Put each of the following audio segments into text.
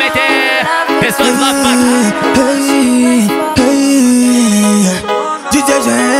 meter. Pessoas lá DJ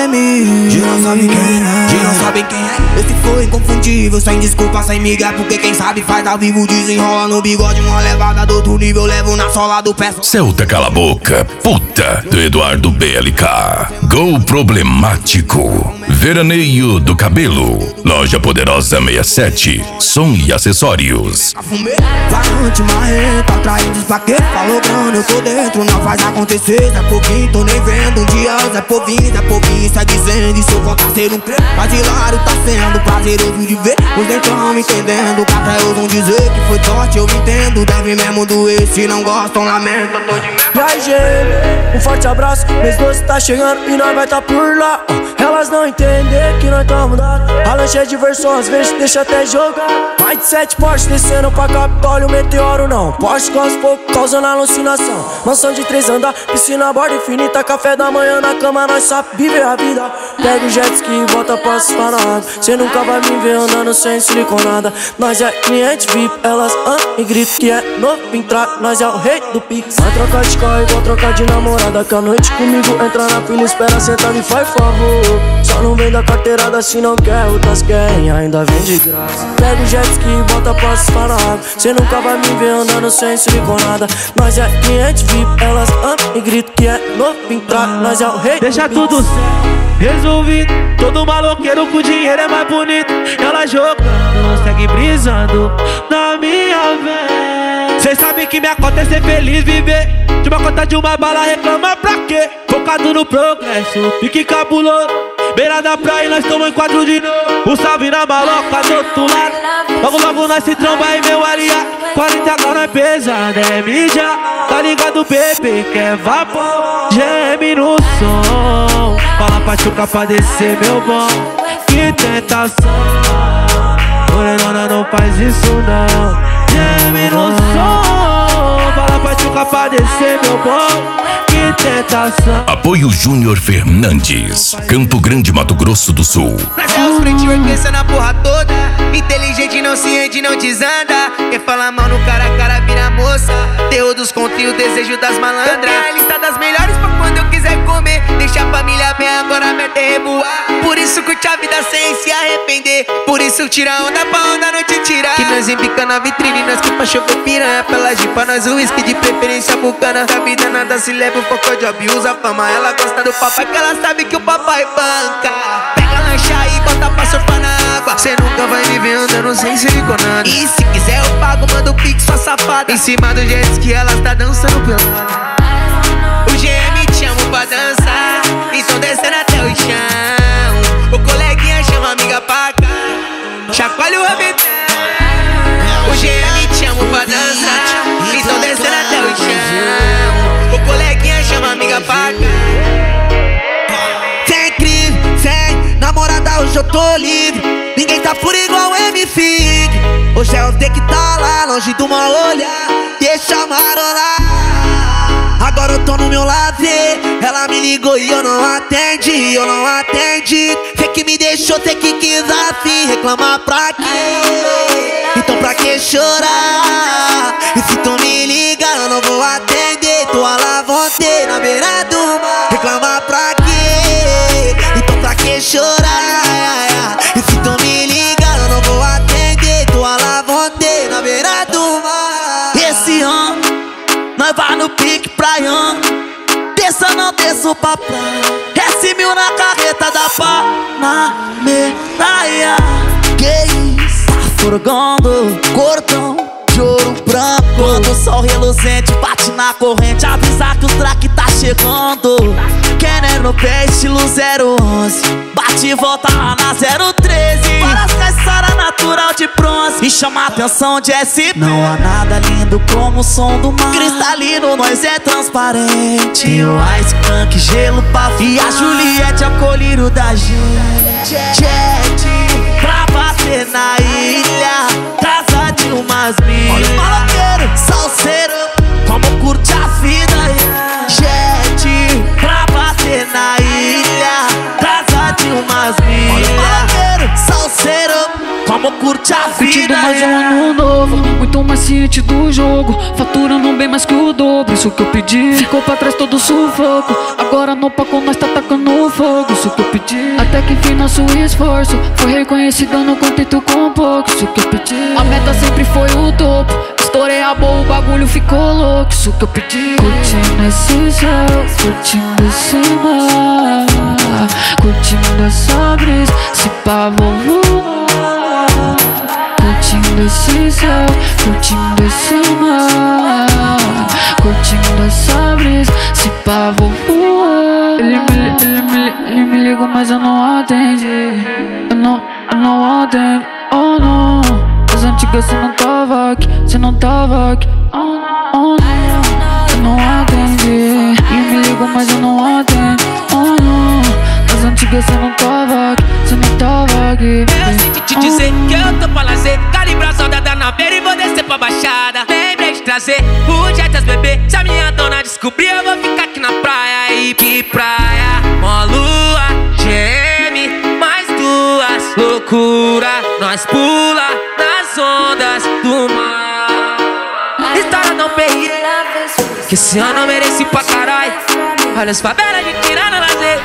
GM, geral sabe quem é, geral sabe quem é. Esse foi inconfundível, sem desculpa, sem miga. Porque quem sabe faz ao vivo, desenrola no bigode. Uma levada do outro nível, levo na sola do pé. Celta Cala Boca, puta, do Eduardo BLK. Gol Problemático, Veraneio do Cabelo, Loja Poderosa 67, som e acessórios. Varante, marreta, atraindo pra quê? Falou grana, eu tô dentro, não faz acontecer. Zé Povinho, tô nem vendo um dia. Zé Povinho, sai dizendo. E se eu voltar a ser um crê, mas hilário tá sendo prazeroso de ver. Os dentrão entendendo, que até ousam dizer que foi sorte, eu me entendo. Deve mesmo doer, se não gostam, lamento, eu tô de merda. E aí, GM, um forte abraço, mês 12 tá chegando e nós vai tá por lá. Elas não entendem que nós tamo dado. A lanche é diversão, às vezes deixa até jogar. Mais de 7 Porsche descendo pra Capitólio, meteoro não. Porsche com aos poucos causando alucinação. Mansão de 3 andar, piscina, borda infinita. Café da manhã na cama, nós sabe viver a vida. Pega o jet ski e volta pra surfar na água. Cê nunca vai me ver andando sem siliconada. Nós é cliente VIP, elas e gritam que é novo entrar. Nós é o rei do Pix. Vai trocar de carro igual trocar de namorada. Que a noite comigo entra na fila, espera sentar, me faz favor. Só não vem da carteirada se não quer, outras querem, ainda vem de graça. Pega o jet ski e volta pra surfar na água. Cê nunca vai me ver andando sem siliconada. Nós é cliente VIP, elas e gritam que é novo entrar. Nós é o rei. Deixa tudo certo, resolvido. Todo maloqueiro com dinheiro é mais bonito. Ela jogando, segue brisando na minha vez. Cês sabem que minha cota é ser feliz, viver de uma cota de uma bala, reclama pra quê? Focado no progresso, pique cabuloso. Beira da praia, nós tamo em quadro de novo. O salve na maloca do outro lado. Logo, logo nós se tromba aí, meu aliado. 40 agora é pesado, é mídia. Tá ligado, bebê, que é vapor. Geme no som. Fala pra chuca pra descer, meu bom. Que tentação. Morenona não faz isso não. Geme no som. Fala pra chuca pra descer, meu bom. Que tentação. Apoio Júnior Fernandes, Campo Grande, Mato Grosso do Sul. Nós é os frente, vai pensando na porra toda. Inteligente, não se rende, não desanda. Quem fala mal no cara a cara vira moça. Terror dos contos e o desejo das malandras. A lista das melhores pra quando eu quiser comer. Deixa a família bem, agora mete revoar. Por isso curte a vida sem se arrepender. Por isso tira onda pra onda não te tirar. Que nós embica na vitrine, nós que pra chover piranha. Pela jipa, nós o whisky de preferência bucana. Da vida nada se leva, um pouco de abusa a fama. Ela gosta do papai, que ela sabe que o papai banca. Pega lancha e bota pra surfar na água. Cê nunca vai me ver andando sem siliconada. E se quiser eu pago, manda o pix, sua safada. Em cima do jet ski ela tá dançando pelada. O GM te chama pra dançar, então descendo até o chão. O coleguinha chama a amiga pra cá, chacoalha o rabetão. O GM te chama pra dançar, então descendo até o chão. O coleguinha chama a amiga pra cá. Sem crise, sem namorada, hoje eu tô livre. Ninguém tá por igual MC. Hoje é o que tá lá, longe do mal olhar. Deixa marolar. Agora eu tô no meu lazer. Ela me ligou e eu não atendi, eu não atendi. Cê que me deixou, cê que quis assim. Reclamar pra quê? Então pra que chorar? E se tu me liga eu não vou atender. Tô a lavonte na beira do mar. Reclamar pra quê? Então pra que chorar? E se tu me liga eu não vou atender. Tô a lavonte na beira do mar. Esse ano nós vai no pique praião. Desça não desço pra praia. S1000 na carreta da Panameraia. Que isso? Tá furgando cordão de ouro branco. Quando o sol reluzente bate na corrente, avisa que o track tá chegando. Kenner no pé, estilo 011. Bate e volta lá na 013. Parece caçara natural de bronze. Me chama a atenção de SP. Não há nada lindo como o som do mar. Cristalino, nós é transparente. E o Ice Punk, gelo pra fumar. E a Juliette é o colírio da gente. Jet pra bater na ilha, casa de umas milhas. Olha o maloqueiro, salseiro, como curte a vida. Jet pra bater na ilha, casa de umas milhas. Olha o maloqueiro, salseiro, como curte a vida. Curtindo mais um ano novo, muito mais ciente do jogo, faturando bem mais que o dobro, isso que eu pedi. Ficou pra trás todo o sufoco, agora no palco nós tá tacando fogo, isso que eu pedi. Até que enfim nosso esforço foi reconhecido, não contento com pouco, isso que eu pedi. A meta sempre foi o topo, estourei a boa, o bagulho ficou louco, isso que eu pedi. Curtindo esse céu, curtindo esse mar, curtindo essa brisa, se pá vou voar. Curtindo esse céu, curtindo esse mar, curtindo essa brisa, se pá vou voar. Ele me ligou, mas eu não atendi. Eu não atendo, oh não. As antigas cê não tava aqui, cê não tava aqui, oh não. Eu não atendi. Ele me ligou, mas eu não atendo, oh não. As antigas cê não tava aqui, cê não tava aqui. Eu sinto te dizer que eu tô pra lazer, calibrar saudade na beira e vou descer pra baixada. Lembrei de trazer o Jetas bebê, se a minha dona descobrir eu vou ficar aqui na praia. E que praia, mó lua, GM, mais duas, loucura, nós pula nas ondas do mar. História não perri, que esse ano eu mereci pra caralho. Olha as favelas de tirar no lazer,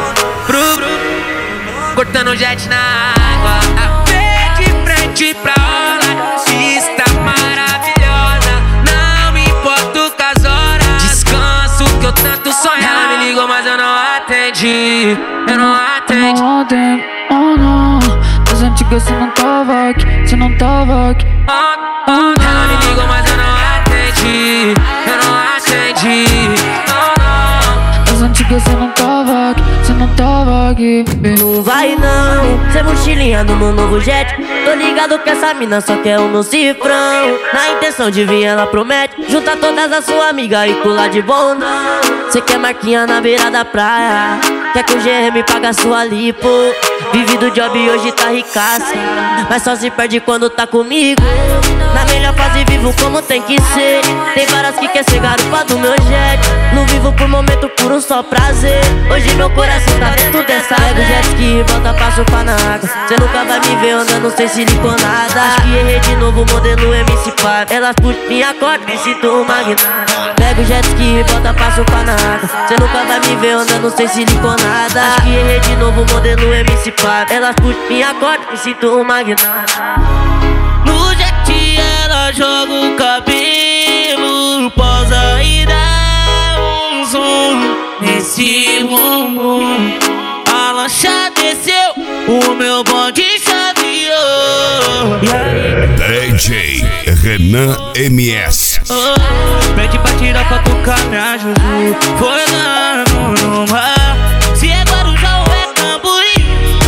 cortando jet na água, de frente pra orla, vista maravilhosa. Não me importo com as horas, descanso que eu tanto sonho. Ela me ligou, mas eu não atendi, eu não atendi. Eu não atendo, oh não. As antigas cê não tava aqui, cê não tava aqui, oh não. Ela me ligou, mas eu não atendi, eu não atendi, oh não. As antigas cê não tava aqui, cê não tava aqui. Não vai não, cê mochilinha no meu novo jet. Tô ligado que essa mina só quer o meu cifrão. Na intenção de vir ela promete juntar todas as suas amigas e pular de bondão. Cê quer marquinha na beira da praia, quer que o GM paga sua lipo. Vive do job e hoje tá ricaça, mas só se perde quando tá comigo. Na melhor fase vivo como tem que ser. Tem várias que quer ser garupa do meu jet. Não vivo por momento, por um só prazer. Hoje meu coração tá dentro dessa água. Pega o jet ski e volta pra surfar na água. Cê nunca vai me ver andando sem siliconada. Acho que errei de novo, modelo MC Pop. Elas puxam minha corda, me sinto um magnata. Pega o jet ski e volta pra surfar na água. Cê nunca vai me ver andando sem siliconada. Acho que errei de novo, modelo MC Pop. Elas puxam minha corda, me sinto um magnata. No jet ela joga o cabelo, posa e dá um zoom nesse bumbum. A lancha desceu, o meu bonde chaveou. E aí? DJ Renan MS. Pede pra tirar foto com a minha Juju, foi lá no mar. Se é Guarujá ou é Cambuí,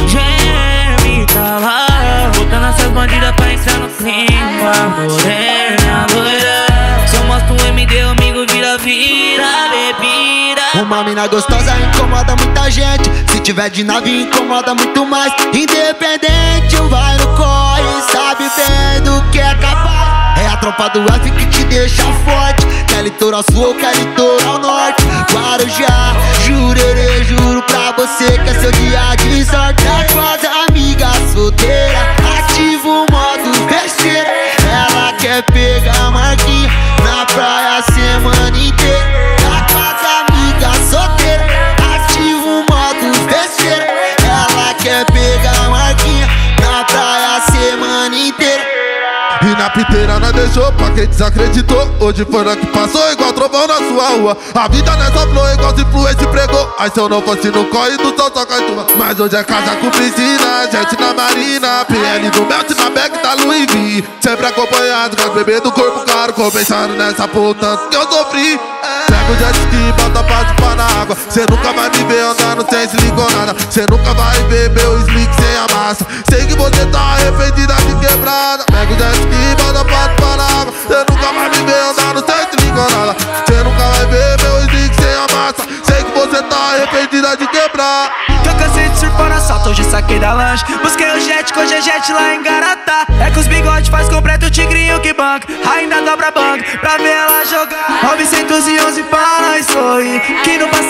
GM tá lá. Botando essas bandidas pra entrar no clima. Morena, loira, só mostro o MD, amigo, vira bebida. Uma mina gostosa incomoda muita gente, se tiver de nave incomoda muito mais. Independente, vai no corre, sabe bem do que é capaz. É a tropa do F que te deixa forte. Quer litoral sul ou quer litoral norte. Guarujá, jurerê, juro pra você que é seu dia de sorte. É com as amigas solteiras, ativa o modo besteira. Ela quer pegar marquinha na praia a semana inteira. Tá com as amigas solteiras, ativa o modo besteira. Ela quer pegar marquinha na praia a semana inteira. E na piteira nós deixou pra quem desacreditou. Hoje foi nós que passou igual trovão na sua rua. A vida nessa flor igual se influência pregou. Aí se eu não fosse no corre do sol só cai tua. Mas hoje é casa com piscina, jet na marina, PL do Melt na bag da Louis V. Sempre acompanhado com as bebês do corpo caro, compensando nessa puta que eu sofri. Pega o jet ski e bota pra chupar na água. Cê nunca vai me ver andando sem siliconada. Cê nunca vai ver meu slick sem a massa. Sei que você tá arrependida de quebrada. Pega o jet ski e bota pra chupar na água. Cê nunca vai me ver andando sem siliconada. Cê nunca vai ver meu slick sem a massa. Sei que você tá arrependida de quebrar. Que eu cansei de surfar na salta, hoje saquei da lanche. Busquei o jet, com o jet lá em Garatá. É que os bigodes faz completo o tigrinho que banca. Ainda dobra banca pra ver ela jogar. 911 para nós sorrir, que no passado foi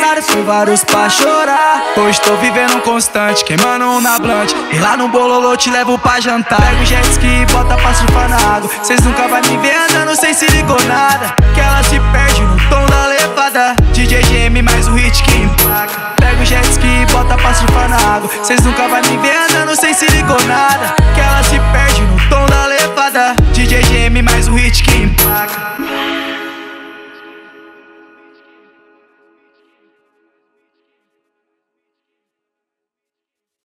vários pra chorar. Hoje tô vivendo um constante, queimando um na blunt. E lá no bololô te levo pra jantar. Pega o jet ski e bota pra surfar na água. Cês nunca vai me ver andando sem se ligou nada. Que ela se perde no tom da levada. DJ GM mais um hit que emplaca. Pega o jet ski e bota pra surfar na água. Cês nunca vai me ver andando sem se ligou nada.